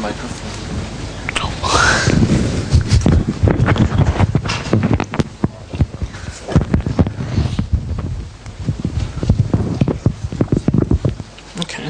Okay.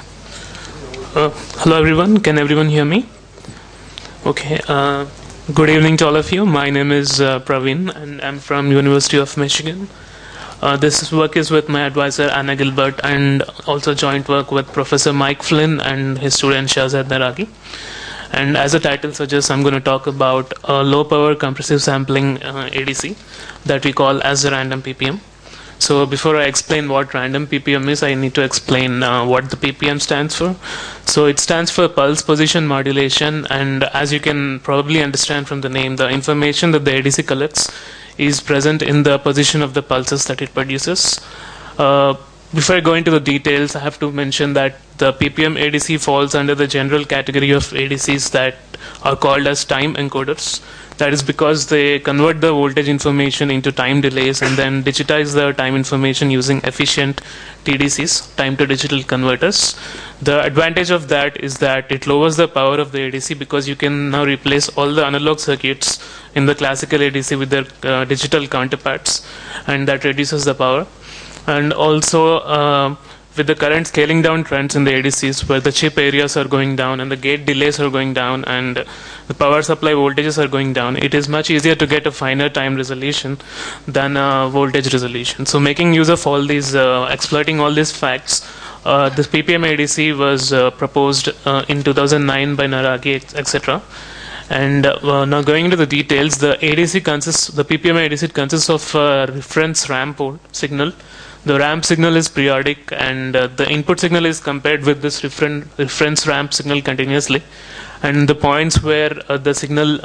Hello everyone. Can everyone hear me? Okay. Good evening to all of you. My name is Praveen, and I'm from University of Michigan. This work is with my advisor Anna Gilbert, and also joint work with Professor Mike Flynn and his student Shahzad Naragi. And as the title suggests, I'm going to talk about a low-power compressive sampling ADC that we call as a random PPM. So before I explain what random PPM is, I need to explain what the PPM stands for. So it stands for pulse position modulation, and as you can probably understand from the name, the information that the ADC collects is present in the position of the pulses that it produces. Before I go into the details, I have to mention that the PPM ADC falls under the general category of ADCs that are called as time encoders. That is because they convert the voltage information into time delays and then digitize the time information using efficient TDCs, time to digital converters. The advantage of that is that it lowers the power of the ADC because you can now replace all the analog circuits in the classical ADC with their digital counterparts, and that reduces the power. And also, with the current scaling down trends in the ADCs, where the chip areas are going down and the gate delays are going down and the power supply voltages are going down, it is much easier to get a finer time resolution than a voltage resolution. So making use of all these, exploiting all these facts, this PPM ADC was proposed in 2009 by Naragi, etc. And now going into the details, the PPM ADC consists of a reference ramp signal. The ramp signal is periodic, and the input signal is compared with this reference ramp signal continuously. And the points where the signal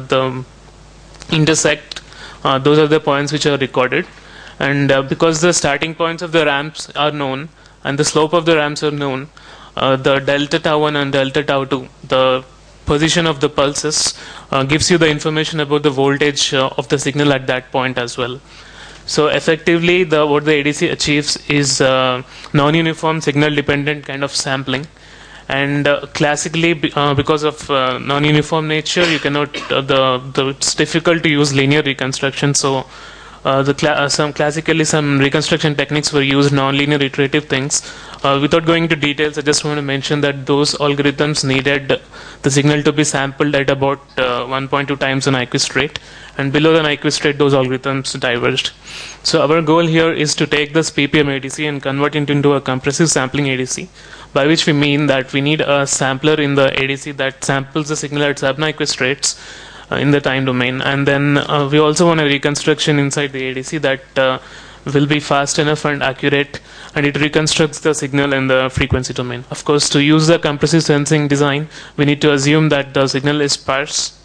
intersect, those are the points which are recorded. And because the starting points of the ramps are known and the slope of the ramps are known, the delta tau 1 and delta tau 2, the position of the pulses, gives you the information about the voltage of the signal at that point as well. So effectively, what the ADC achieves is non-uniform signal-dependent kind of sampling. And classically, because of non-uniform nature, you cannot. It's difficult to use linear reconstruction. So classically, some reconstruction techniques were used, non-linear iterative things. Without going into details, I just want to mention that those algorithms needed the signal to be sampled at about 1.2 times the Nyquist rate, and below the Nyquist rate, those algorithms diverged. So our goal here is to take this PPM ADC and convert it into a compressive sampling ADC, by which we mean that we need a sampler in the ADC that samples the signal at sub-Nyquist rates in the time domain, and then we also want a reconstruction inside the ADC that will be fast enough and accurate, and it reconstructs the signal in the frequency domain. Of course, to use the compressive sensing design, we need to assume that the signal is sparse.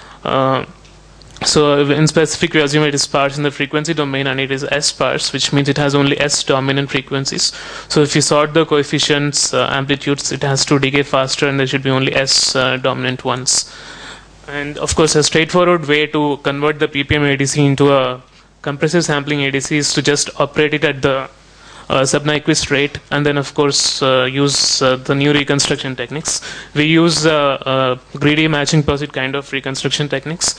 So in specific, we assume it is sparse in the frequency domain, and it is S sparse, which means it has only S dominant frequencies. So if you sort the coefficients, amplitudes, it has to decay faster, and there should be only S dominant ones. And of course, a straightforward way to convert the PPM ADC into a compressive sampling ADC is to just operate it at the sub-Nyquist rate, and then of course use the new reconstruction techniques. We use greedy matching pursuit kind of reconstruction techniques.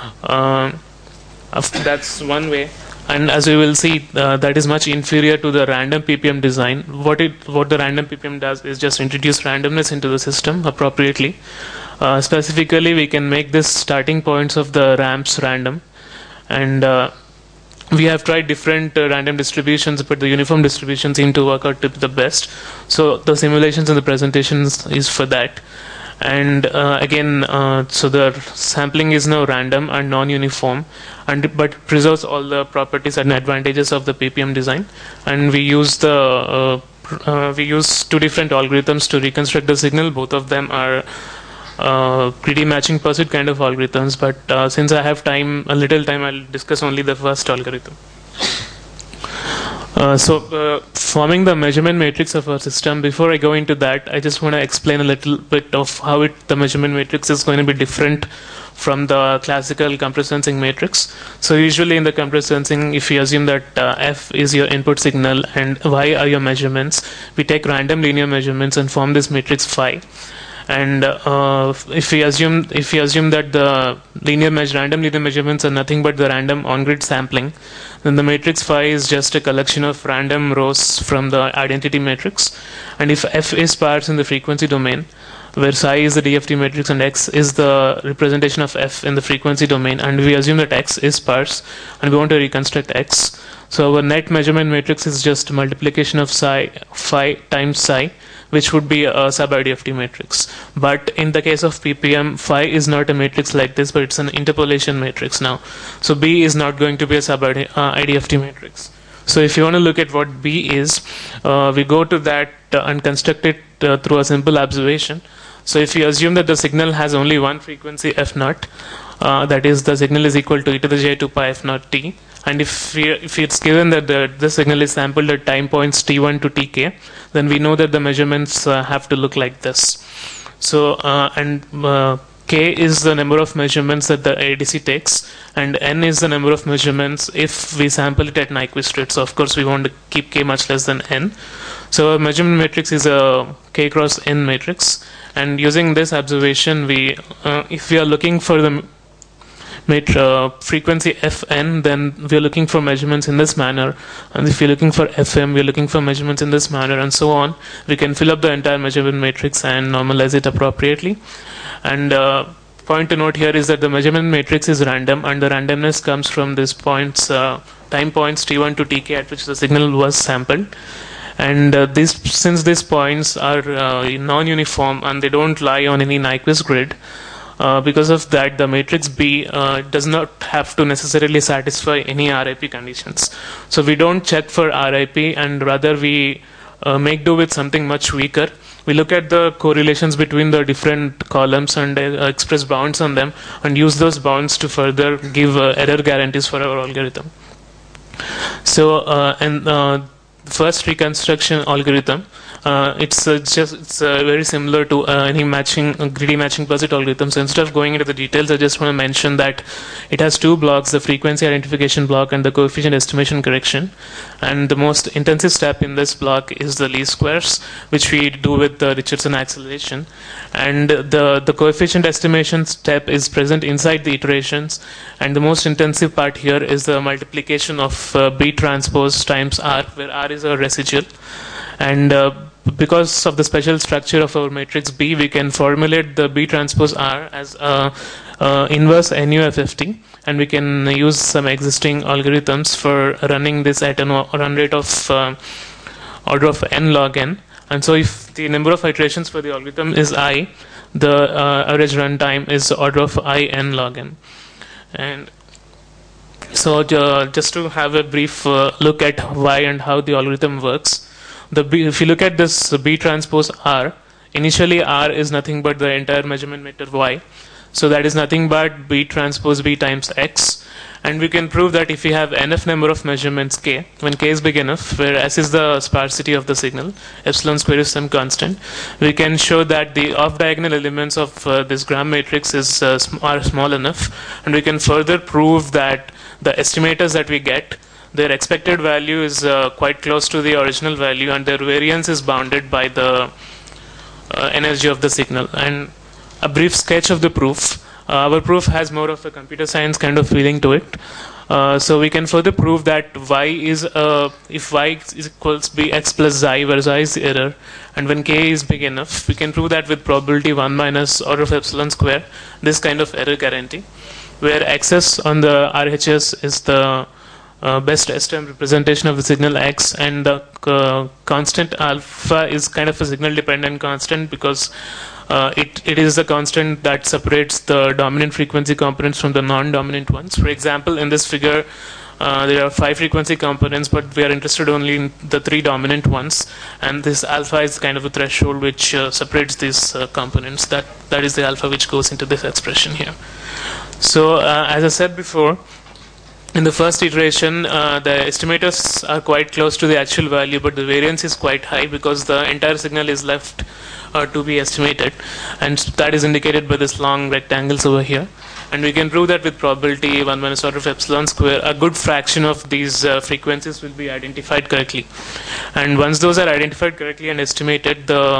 That's one way, and as we will see, that is much inferior to the random PPM design. What the random PPM does is just introduce randomness into the system appropriately. Specifically, we can make this starting points of the ramps random, and we have tried different random distributions, but the uniform distribution seem to work out to be the best. So the simulations and the presentations is for that. And again, so the sampling is now random and non-uniform, but preserves all the properties and advantages of the PPM design. And we use we use two different algorithms to reconstruct the signal. Both of them are greedy matching pursuit kind of algorithms, but since I have a little time, I'll discuss only the first algorithm. So forming the measurement matrix of our system, before I go into that, I just want to explain a little bit of how the measurement matrix is going to be different from the classical compressed sensing matrix. So usually in the compressed sensing, if you assume that F is your input signal and Y are your measurements, we take random linear measurements and form this matrix phi. And if we assume that the random linear measurements are nothing but the random on-grid sampling, then the matrix phi is just a collection of random rows from the identity matrix. And if f is sparse in the frequency domain, where psi is the DFT matrix and x is the representation of f in the frequency domain, and we assume that x is sparse and we want to reconstruct x, so our net measurement matrix is just multiplication of phi times psi, which would be a sub-IDFT matrix. But in the case of PPM, phi is not a matrix like this, but it's an interpolation matrix now. So B is not going to be a sub-IDFT matrix. So if you want to look at what B is, we go to that and construct it through a simple observation. So if you assume that the signal has only one frequency f naught, that is the signal is equal to e to the j 2 pi f naught t, and if it's given that the signal is sampled at time points t1 to tk, then we know that the measurements have to look like this. So k is the number of measurements that the ADC takes, and n is the number of measurements if we sample it at Nyquist rate. So of course we want to keep k much less than n. So our measurement matrix is a k cross n matrix, and using this observation, if we are looking for the frequency fn, then we are looking for measurements in this manner, and if we are looking for fm, we are looking for measurements in this manner, and so on. We can fill up the entire measurement matrix and normalize it appropriately. And point to note here is that the measurement matrix is random, and the randomness comes from these points, time points t1 to tk at which the signal was sampled. And since these points are non-uniform and they don't lie on any Nyquist grid, because of that, the matrix B does not have to necessarily satisfy any RIP conditions. So we don't check for RIP, and rather we make do with something much weaker. We look at the correlations between the different columns and express bounds on them, and use those bounds to further give error guarantees for our algorithm. So first reconstruction algorithm, it's very similar to any greedy matching Puzzle algorithm. So instead of going into the details, I just want to mention that it has two blocks: the frequency identification block and the coefficient estimation correction. And the most intensive step in this block is the least squares, which we do with the Richardson acceleration. And the coefficient estimation step is present inside the iterations. And the most intensive part here is the multiplication of B transpose times R, where R is a residual. And because of the special structure of our matrix B, we can formulate the B transpose R as inverse NUFFT, and we can use some existing algorithms for running this at a run rate of order of n log n. And so if the number of iterations for the algorithm is I, the average runtime is order of I n log n. And so just to have a brief look at why and how the algorithm works. If you look at this B transpose R, initially R is nothing but the entire measurement vector Y. So that is nothing but B transpose B times X. And we can prove that if we have enough number of measurements K, when K is big enough, where S is the sparsity of the signal, epsilon square is some constant, we can show that the off-diagonal elements of this gram matrix are small enough. And we can further prove that the estimators that we get, their expected value is quite close to the original value, and their variance is bounded by the energy of the signal. And a brief sketch of the proof. Our proof has more of a computer science kind of feeling to it. So we can further prove that if y is equals bx plus xi, where xi is the error, and when k is big enough, we can prove that with probability 1 minus order of epsilon square, this kind of error guarantee, where xs on the RHS is the best estimate representation of the signal x, and the constant alpha is kind of a signal dependent constant, because it is the constant that separates the dominant frequency components from the non-dominant ones. For example, in this figure, there are 5 frequency components, but we are interested only in the 3 dominant ones, and this alpha is kind of a threshold which separates these components. That is the alpha which goes into this expression here. So as I said before, in the first iteration, the estimators are quite close to the actual value, but the variance is quite high because the entire signal is left to be estimated, and that is indicated by this long rectangles over here. And we can prove that with probability 1 minus order of epsilon square, a good fraction of these frequencies will be identified correctly. And once those are identified correctly and estimated, the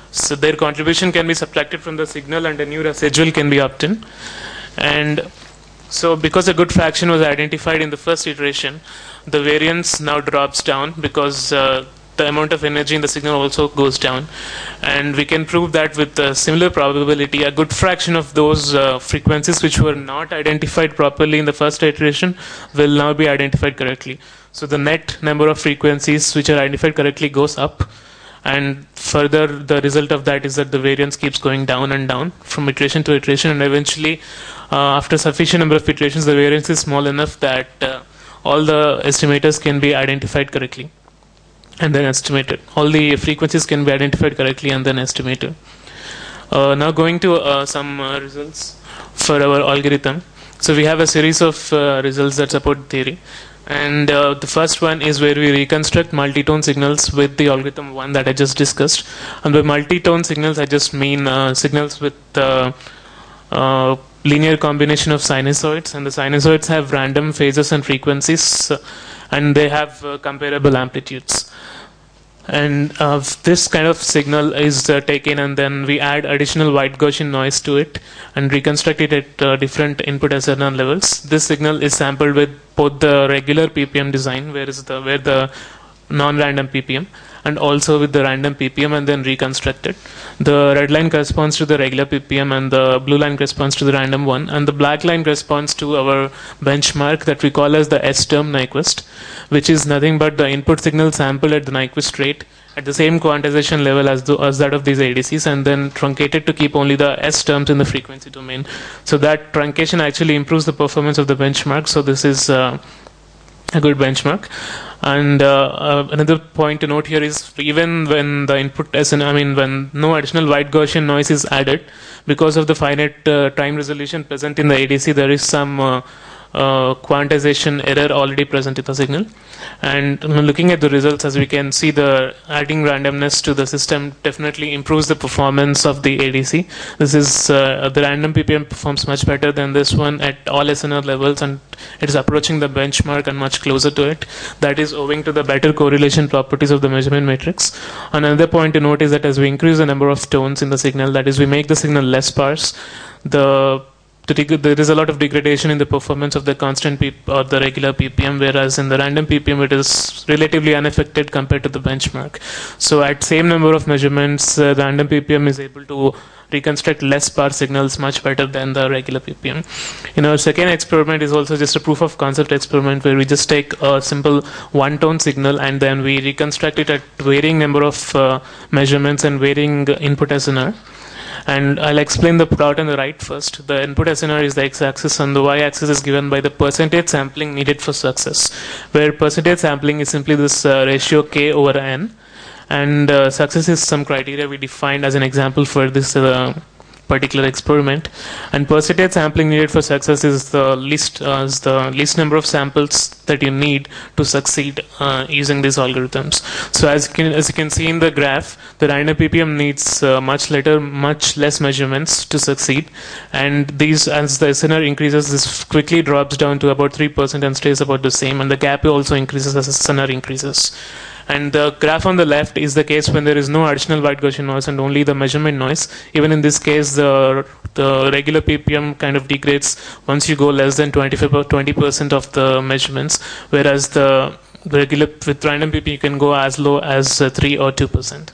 So their contribution can be subtracted from the signal and a new residual can be obtained. And so because a good fraction was identified in the first iteration, the variance now drops down because the amount of energy in the signal also goes down. And we can prove that with a similar probability, a good fraction of those frequencies which were not identified properly in the first iteration will now be identified correctly. So the net number of frequencies which are identified correctly goes up. And further, the result of that is that the variance keeps going down and down from iteration to iteration, and eventually, after sufficient number of iterations, the variance is small enough that all the estimators can be identified correctly and then estimated. All the frequencies can be identified correctly and then estimated. Now going to some results for our algorithm. So we have a series of results that support theory. And the first one is where we reconstruct multi-tone signals with the algorithm 1 that I just discussed. And by multi-tone signals, I just mean signals with linear combination of sinusoids. And the sinusoids have random phases and frequencies, and they have comparable amplitudes. And this kind of signal is taken, and then we add additional white Gaussian noise to it and reconstruct it at different input SNR levels. This signal is sampled with both the regular PPM design, where the non-random PPM, and also with the random PPM, and then reconstructed. The red line corresponds to the regular PPM, and the blue line corresponds to the random one, and the black line corresponds to our benchmark that we call as the S-term Nyquist, which is nothing but the input signal sampled at the Nyquist rate at the same quantization level as that of these ADCs, and then truncated to keep only the S terms in the frequency domain. So that truncation actually improves the performance of the benchmark. So this is a good benchmark. And another point to note here is even when the input when no additional white Gaussian noise is added, because of the finite time resolution present in the ADC, there is some quantization error already present in the signal. And looking at the results, as we can see, the adding randomness to the system definitely improves the performance of the ADC. This is the random PPM performs much better than this one at all SNR levels, and it is approaching the benchmark and much closer to it. That is owing to the better correlation properties of the measurement matrix. Another point to note is that as we increase the number of tones in the signal, that is, we make the signal less sparse, there is a lot of degradation in the performance of the constant or the regular PPM, whereas in the random PPM it is relatively unaffected compared to the benchmark. So at same number of measurements, the random PPM is able to reconstruct less sparse signals much better than the regular PPM. In our second experiment is also just a proof of concept experiment where we just take a simple one-tone signal and then we reconstruct it at varying number of measurements and varying input SNR. And I'll explain the plot on the right first. The input SNR is the x-axis, and the y-axis is given by the percentage sampling needed for success, where percentage sampling is simply this ratio k over n, and success is some criteria we defined as an example for this particular experiment. And percentage sampling needed for success is the least number of samples that you need to succeed using these algorithms. So as you can see in the graph, the random PPM needs much less measurements to succeed, and as the SNR increases, this quickly drops down to about 3% and stays about the same, and the gap also increases as the SNR increases. And the graph on the left is the case when there is no additional white Gaussian noise and only the measurement noise. Even in this case, the regular PPM kind of degrades once you go less than 20% of the measurements, whereas the regular with random PPM you can go as low as 3 or 2%.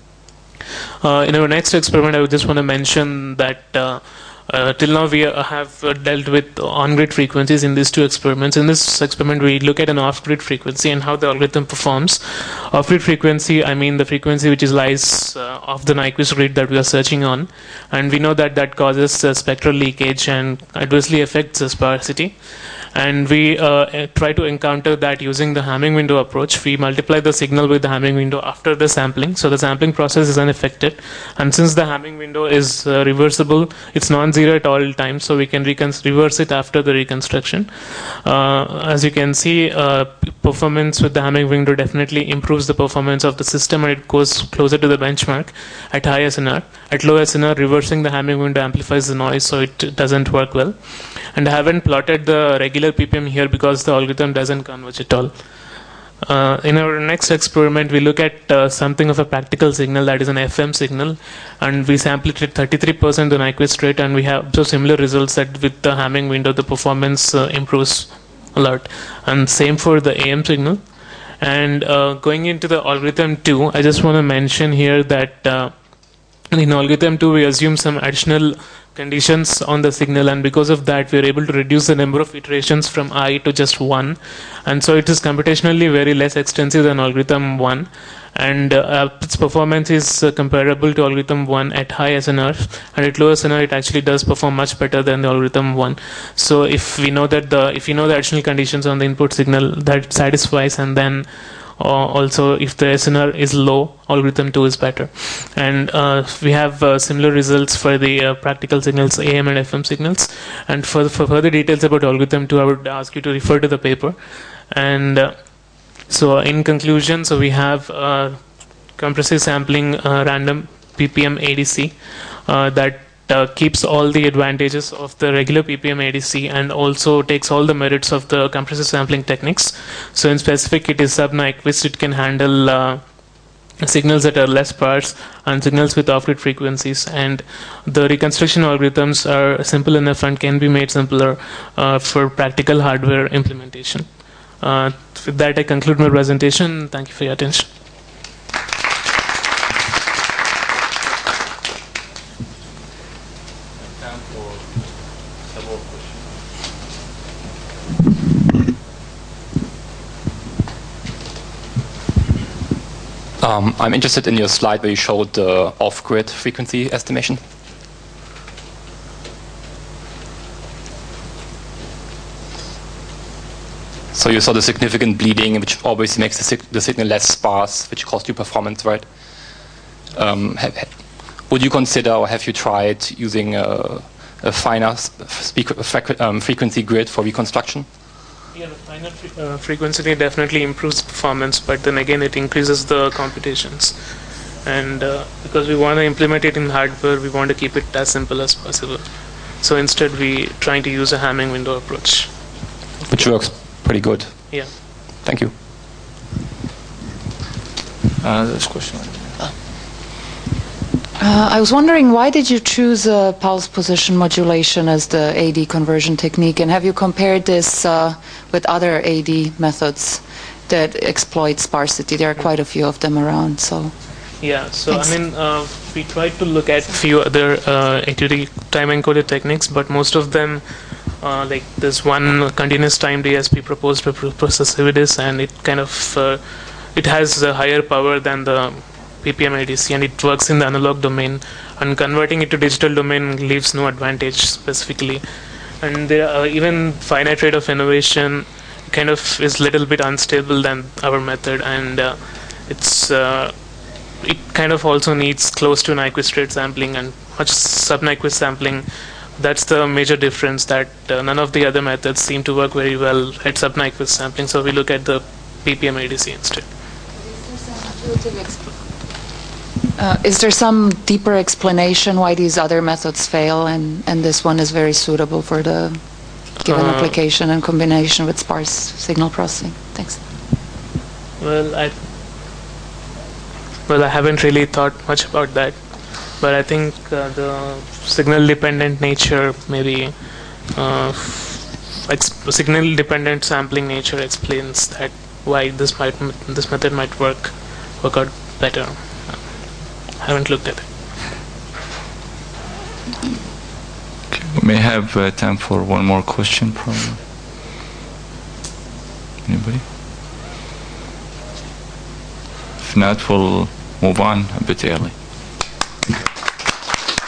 In our next experiment, I would just want to mention that till now we have dealt with on-grid frequencies in these two experiments. In this experiment, we look at an off-grid frequency and how the algorithm performs. Off-grid frequency, I mean the frequency which lies off the Nyquist grid that we are searching on, and we know that that causes spectral leakage and adversely affects the sparsity. And we try to encounter that using the Hamming window approach. We multiply the signal with the Hamming window after the sampling, so the sampling process is unaffected. And since the Hamming window is reversible, it's non-zero at all times, so we can reverse it after the reconstruction. As you can see, performance with the Hamming window definitely improves the performance of the system, and it goes closer to the benchmark at high SNR. At low SNR, reversing the Hamming window amplifies the noise, so it doesn't work well. And I haven't plotted the regular PPM here because the algorithm doesn't converge at all. In our next experiment, we look at something of a practical signal, that is an FM signal, and we sample it at 33% the Nyquist rate, and we have observed similar results that with the Hamming window, the performance improves a lot. And same for the AM signal. And going into the algorithm 2, I just want to mention here that in algorithm 2, we assume some additional conditions on the signal, and because of that, we are able to reduce the number of iterations from I to just 1. And so it is computationally very less extensive than algorithm 1. And its performance is comparable to algorithm 1 at high SNR, and at low SNR, it actually does perform much better than the algorithm 1. So if we know that the additional conditions on the input signal, that satisfies, and then also if the SNR is low, algorithm 2 is better. And we have similar results for the practical signals, AM and FM signals. And for further details about algorithm 2, I would ask you to refer to the paper. And so in conclusion, so we have compressive sampling random PPM ADC that keeps all the advantages of the regular PPM ADC and also takes all the merits of the compressive sampling techniques. So in specific, it is sub-Nyquist. It can handle signals that are less sparse and signals with off-grid frequencies. And the reconstruction algorithms are simple enough and can be made simpler for practical hardware implementation. With that, I conclude my presentation. Thank you for your attention. I'm interested in your slide where you showed the off-grid frequency estimation. So you saw the significant bleeding, which obviously makes the signal less sparse, which costs you performance, right? Would you consider, or have you tried using a finer frequency grid for reconstruction? Yeah, the finer frequency definitely improves performance, but then again it increases the computations. And because we want to implement it in hardware, we want to keep it as simple as possible. So instead we trying to use a Hamming window approach. Which works pretty good. Yeah. Thank you. There's a question. I was wondering, why did you choose pulse position modulation as the AD conversion technique, and have you compared this with other AD methods that exploit sparsity? There are quite a few of them around. So yeah, so thanks. I mean, we tried to look at few other ATD time encoded techniques, but most of them, like this one continuous time DSP proposed by Professor Cividis, and it kind of it has a higher power than the PPM ADC, and it works in the analog domain, and converting it to digital domain leaves no advantage specifically. And there are even finite rate of innovation kind of is little bit unstable than our method, and it kind of also needs close to Nyquist rate sampling and much sub-Nyquist sampling. That's the major difference, that none of the other methods seem to work very well at sub-Nyquist sampling, so we look at the PPM ADC instead. Is there some deeper explanation why these other methods fail and this one is very suitable for the given application in combination with sparse signal processing? Thanks. Well, I haven't really thought much about that, but I think the signal-dependent nature, maybe signal-dependent sampling nature explains that why this method might work out better. I haven't looked at it. Okay, we may have time for one more question from anybody. If not, we'll move on a bit early.